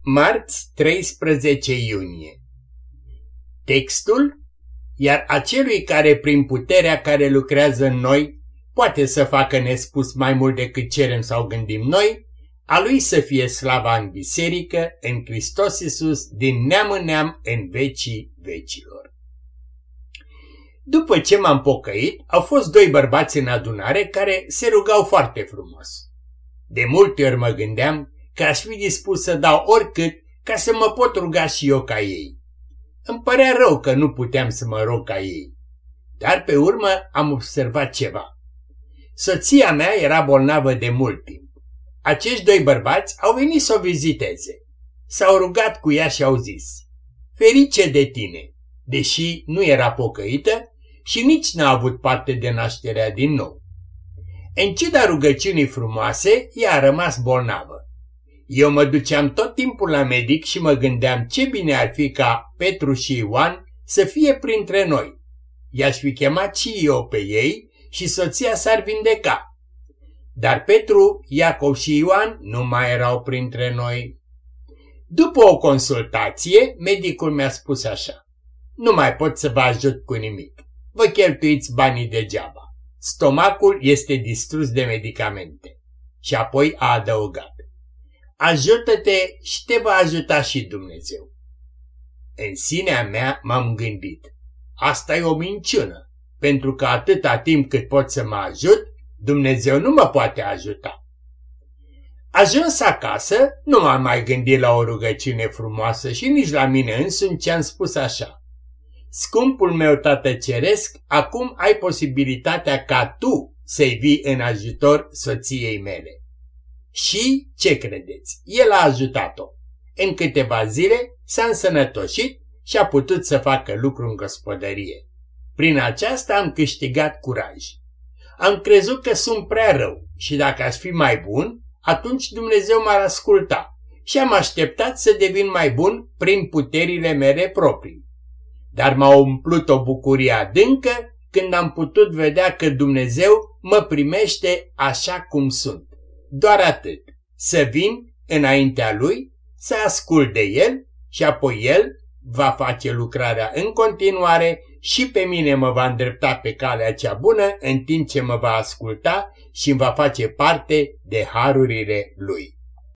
Marți 13 iunie. Textul: iar acelui care prin puterea care lucrează în noi poate să facă nespus mai mult decât cerem sau gândim noi, a lui să fie slava în biserică, în Hristos Iisus, din neam în neam, în vecii vecilor. După ce m-am pocăit, au fost doi bărbați în adunare care se rugau foarte frumos. De multe ori mă gândeam că aș fi dispus să dau oricât ca să mă pot ruga și eu ca ei. Îmi părea rău că nu puteam să mă rog ca ei. Dar pe urmă am observat ceva. Soția mea era bolnavă de mult timp. Acești doi bărbați au venit să o viziteze. S-au rugat cu ea și au zis: ferice de tine, deși nu era pocăită și nici n-a avut parte de nașterea din nou. În ciuda rugăciunii frumoase, ea a rămas bolnavă. Eu mă duceam tot timpul la medic și mă gândeam ce bine ar fi ca Petru și Ioan să fie printre noi. I-aș fi chemat și eu pe ei și soția s-ar vindeca. Dar Petru, Iacov și Ioan nu mai erau printre noi. După o consultație, medicul mi-a spus așa: nu mai pot să vă ajut cu nimic. Vă cheltuiți banii degeaba. Stomacul este distrus de medicamente. Și apoi a adăugat: ajută-te și te va ajuta și Dumnezeu. În sinea mea m-am gândit: asta e o minciună, pentru că atâta timp cât pot să mă ajut, Dumnezeu nu mă poate ajuta. Ajuns acasă, nu m-am mai gândit la o rugăciune frumoasă și nici la mine însumi, ce am spus așa: scumpul meu Tată Ceresc, acum ai posibilitatea ca tu să-i vii în ajutor soției mele. Și, ce credeți, el a ajutat-o. În câteva zile s-a însănătoșit și a putut să facă lucru în gospodărie. Prin aceasta am câștigat curaj. Am crezut că sunt prea rău și dacă aș fi mai bun, atunci Dumnezeu m-ar asculta și am așteptat să devin mai bun prin puterile mele proprii. Dar m-a umplut o bucurie adâncă când am putut vedea că Dumnezeu mă primește așa cum sunt. Doar atât, să vin înaintea Lui, să ascult de El și apoi El va face lucrarea în continuare și pe mine mă va îndrepta pe calea cea bună în timp ce mă va asculta și îmi va face parte de harurile Lui.